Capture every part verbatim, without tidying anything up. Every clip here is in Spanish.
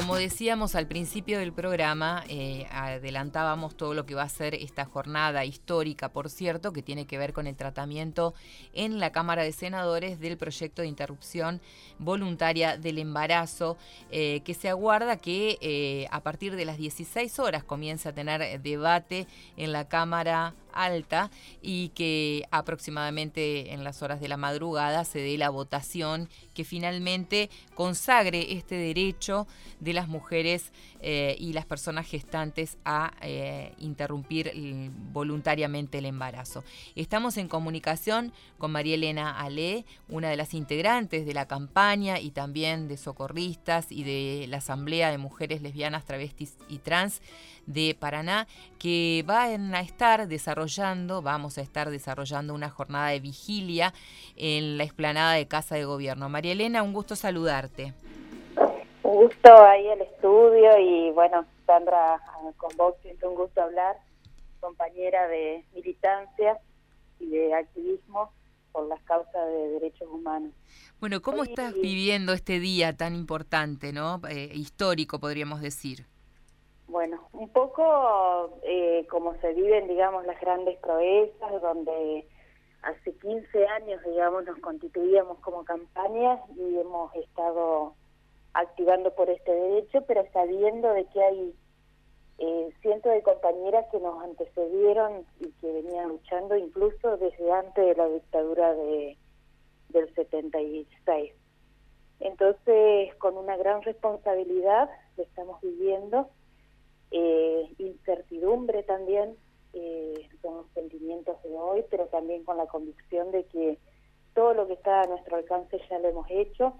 como decíamos al principio del programa, eh, adelantábamos todo lo que va a ser esta jornada histórica, por cierto, que tiene que ver con el tratamiento en la Cámara de Senadores del proyecto de interrupción voluntaria del embarazo, eh, que se aguarda que eh, a partir de las dieciséis horas comience a tener debate en la Cámara Alta y que aproximadamente en las horas de la madrugada se dé la votación que finalmente consagre este derecho de las mujeres eh, y las personas gestantes a eh, interrumpir el, voluntariamente el embarazo. Estamos en comunicación con María Elena Ale, una de las integrantes de la campaña y también de socorristas y de la Asamblea de Mujeres Lesbianas, Travestis y Trans de Paraná, que va a estar desarrollando, vamos a estar desarrollando una jornada de vigilia en la explanada de Casa de Gobierno. María Elena, un gusto saludarte. Un gusto ahí al estudio y bueno, Sandra, con vos siempre un gusto hablar, compañera de militancia y de activismo por las causas de derechos humanos. Bueno, ¿cómo Hoy, estás viviendo este día tan importante, ¿no? Eh, histórico, podríamos decir? Bueno, un poco eh, como se viven, digamos, las grandes proezas, donde hace quince años, digamos, nos constituíamos como campaña y hemos estado activando por este derecho, pero sabiendo de que hay eh, cientos de compañeras que nos antecedieron y que venían luchando incluso desde antes de la dictadura de del setenta y seis. Entonces, con una gran responsabilidad lo estamos viviendo, eh, incertidumbre también, eh, son los sentimientos de hoy, pero también con la convicción de que todo lo que está a nuestro alcance ya lo hemos hecho.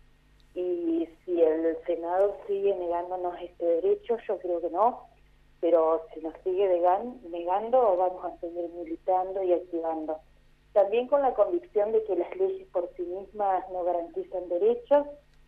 Y si el Senado sigue negándonos este derecho, yo creo que no, pero si nos sigue negando, vamos a seguir militando y activando. También con la convicción de que las leyes por sí mismas no garantizan derechos,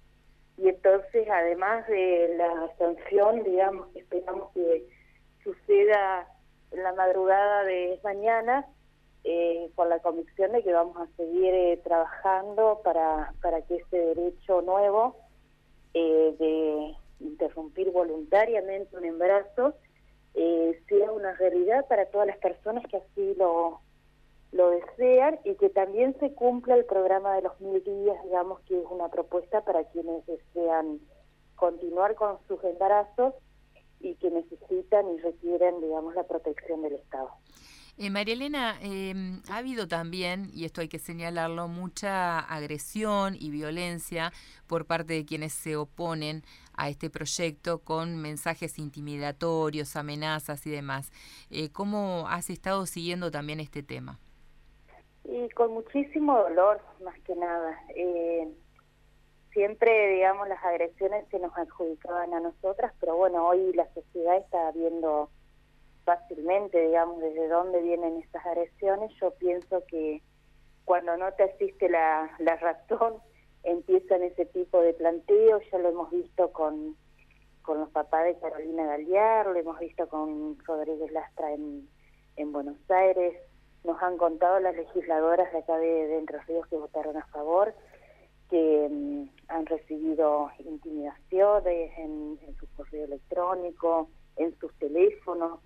y entonces además de la sanción, digamos, que esperamos que suceda en la madrugada de mañana, Eh, con la convicción de que vamos a seguir eh, trabajando para, para que ese derecho nuevo eh, de interrumpir voluntariamente un embarazo eh, sea una realidad para todas las personas que así lo, lo desean, y que también se cumpla el programa de los mil días, digamos, que es una propuesta para quienes desean continuar con sus embarazos y que necesitan y requieren, digamos, la protección del Estado. Eh, María Elena, eh, ha habido también, y esto hay que señalarlo, mucha agresión y violencia por parte de quienes se oponen a este proyecto con mensajes intimidatorios, amenazas y demás. Eh, ¿Cómo has estado siguiendo también este tema? Y con muchísimo dolor, más que nada. Eh, siempre, digamos, las agresiones se nos adjudicaban a nosotras, pero bueno, hoy la sociedad está viendo fácilmente, digamos, desde dónde vienen estas agresiones. Yo pienso que cuando no te asiste la, la razón, empiezan ese tipo de planteos. Ya lo hemos visto con, con los papás de Carolina Galliar, lo hemos visto con Rodríguez Lastra en, en Buenos Aires. Nos han contado las legisladoras de acá de, de Entre Ríos que votaron a favor, que um, han recibido intimidaciones en, en su correo electrónico, en sus teléfonos.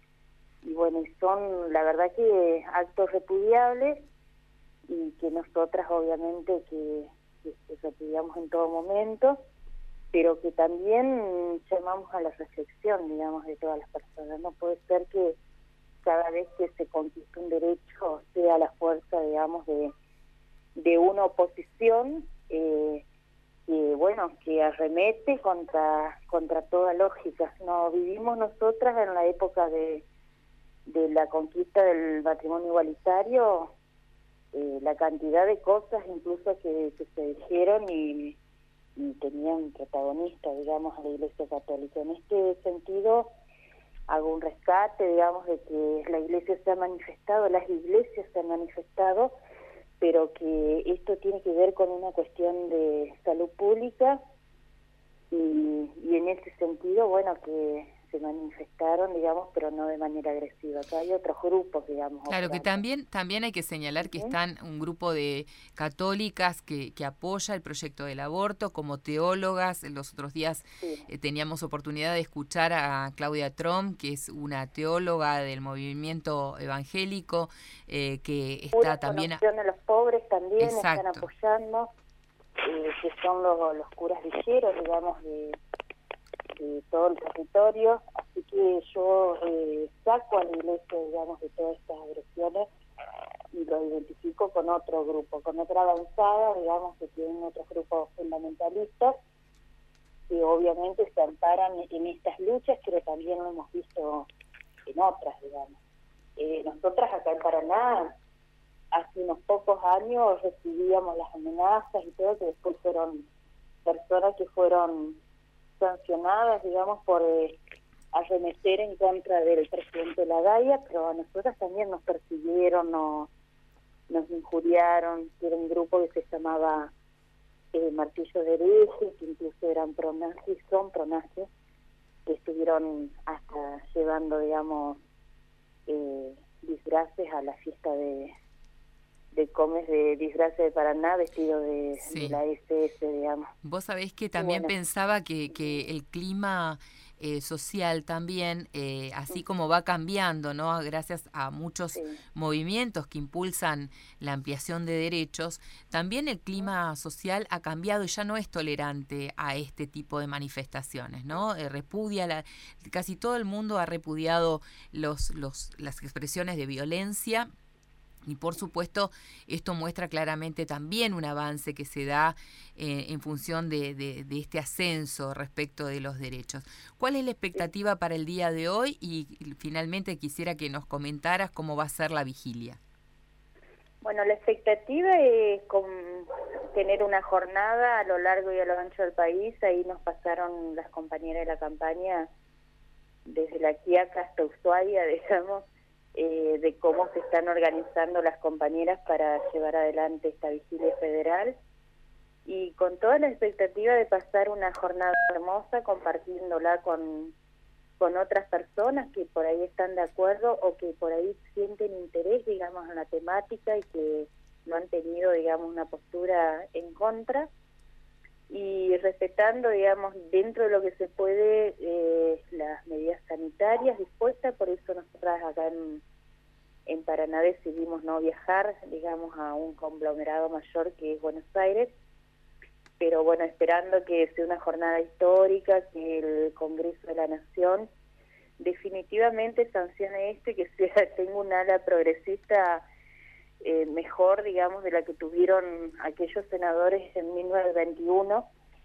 Y bueno, son la verdad que actos repudiables, y que nosotras obviamente que, que, que repudiamos en todo momento, pero que también llamamos a la reflexión, digamos, de todas las personas. No puede ser que cada vez que se conquista un derecho sea la fuerza, digamos, de, de una oposición eh, que, bueno, que arremete contra, contra toda lógica. No vivimos nosotras en la época de de la conquista del matrimonio igualitario, eh, la cantidad de cosas incluso que, que se dijeron y, y tenían protagonista, digamos, a la Iglesia Católica. En este sentido, hago un rescate, digamos, de que la Iglesia se ha manifestado, las iglesias se han manifestado, pero que esto tiene que ver con una cuestión de salud pública, y, y en ese sentido, bueno, que se manifestaron, digamos, pero no de manera agresiva. Acá hay otros grupos, digamos. Claro, operando. que también también hay que señalar que ¿Sí? están un grupo de católicas que, que apoya el proyecto del aborto como teólogas. Los otros días Sí. eh, teníamos oportunidad de escuchar a Claudia Trom, que es una teóloga del movimiento evangélico, eh, que está Pura también... A... Conexión a los Pobres también Exacto. están apoyando, eh, que son los, los curas villeros, digamos, de, de todo el territorio. Así que yo eh, saco a la iglesia, digamos, de todas estas agresiones y lo identifico con otro grupo, con otra avanzada, digamos, que tienen otros grupos fundamentalistas, que obviamente se amparan en estas luchas, pero también lo hemos visto en otras, digamos. Eh, nosotras acá en Paraná, hace unos pocos años recibíamos las amenazas y todo, que después fueron personas que fueron sancionadas, digamos, por eh, arremeter en contra del presidente Lagaya, pero a nosotras también nos persiguieron, nos, nos injuriaron. Era un grupo que se llamaba eh, Martillo de Hereje, que incluso eran pronazis, son pronazis, que estuvieron hasta llevando, digamos, eh, disfraces a la fiesta de de Comes de disfraces de Paraná, vestido de, Sí. de la S S, digamos. Vos sabés que también bueno. pensaba que, que el clima eh, social también, eh, así como va cambiando, ¿no? Gracias a muchos Sí. movimientos que impulsan la ampliación de derechos, también el clima social ha cambiado y ya no es tolerante a este tipo de manifestaciones, ¿no? Eh, repudia, la, casi todo el mundo ha repudiado los, los, las expresiones de violencia. Y por supuesto, esto muestra claramente también un avance que se da eh, en función de, de, de este ascenso respecto de los derechos. ¿Cuál es la expectativa para el día de hoy? Y finalmente quisiera que nos comentaras cómo va a ser la vigilia. Bueno, la expectativa es con tener una jornada a lo largo y a lo ancho del país. Ahí nos pasaron las compañeras de la campaña desde La Quiaca hasta Ushuaia, digamos, Eh, de cómo se están organizando las compañeras para llevar adelante esta vigilia federal, y con toda la expectativa de pasar una jornada hermosa compartiéndola con, con otras personas que por ahí están de acuerdo o que por ahí sienten interés, digamos, en la temática y que no han tenido, digamos, una postura en contra, y respetando, digamos, dentro de lo que se puede, eh, las medidas sanitarias dispuestas. Por eso nosotras acá en, en Paraná decidimos no viajar, digamos, a un conglomerado mayor que es Buenos Aires, pero bueno, esperando que sea una jornada histórica, que el Congreso de la Nación definitivamente sancione esto y que sea, tenga un ala progresista Eh, mejor, digamos, de la que tuvieron aquellos senadores en mil novecientos veintiuno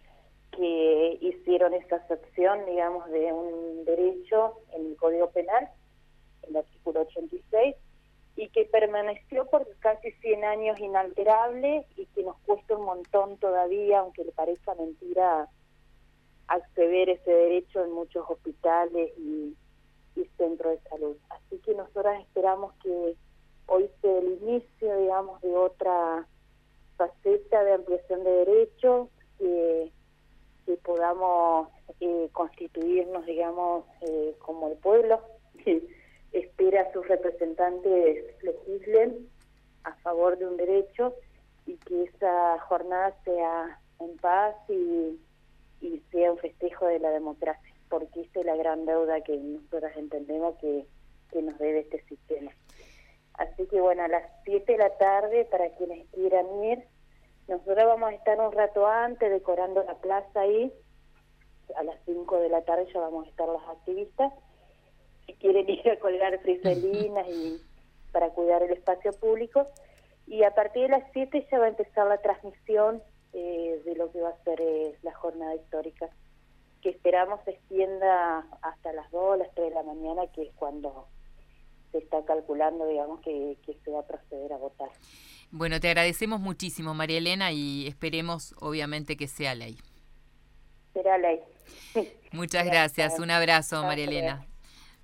que hicieron esa excepción, digamos, de un derecho en el Código Penal, el artículo ochenta y seis, y que permaneció por casi cien años inalterable y que nos cuesta un montón todavía, aunque le parezca mentira, acceder a ese derecho en muchos hospitales y, y centros de salud. Así que nosotras esperamos que hoy sea el inicio, digamos, de otra faceta de ampliación de derechos, que, que podamos eh, constituirnos, digamos, eh, como el pueblo que espera a sus representantes legislen a favor de un derecho, y que esa jornada sea en paz y, y sea un festejo de la democracia, porque esa es la gran deuda que nosotros entendemos que, que nos debe este sistema. Así que bueno, a las siete de la tarde, para quienes quieran ir, nosotros vamos a estar un rato antes decorando la plaza ahí. A las cinco de la tarde ya vamos a estar las activistas. Si quieren ir a colgar friselinas y para cuidar el espacio público. Y a partir de las siete ya va a empezar la transmisión eh, de lo que va a ser eh, la jornada histórica, que esperamos se extienda hasta las dos, las tres de la mañana, que es cuando se está calculando, digamos, que, que se va a proceder a votar. Bueno, te agradecemos muchísimo, María Elena, y esperemos, obviamente, que sea ley. Será ley. Muchas gracias. Un abrazo, María Gracias. Elena.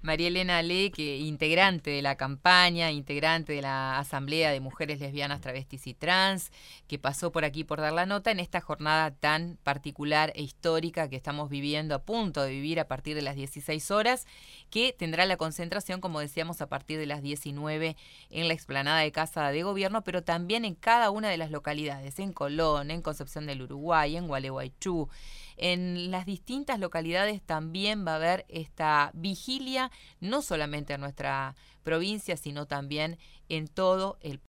María Elena Le, que integrante de la campaña, integrante de la Asamblea de Mujeres Lesbianas, Travestis y Trans, que pasó por aquí por dar la nota en esta jornada tan particular e histórica que estamos viviendo, a punto de vivir a partir de las dieciséis horas, que tendrá la concentración, como decíamos, a partir de las diecinueve en la explanada de Casa de Gobierno, pero también en cada una de las localidades, en Colón, en Concepción del Uruguay, en Gualeguaychú. En las distintas localidades también va a haber esta vigilia, no solamente en nuestra provincia, sino también en todo el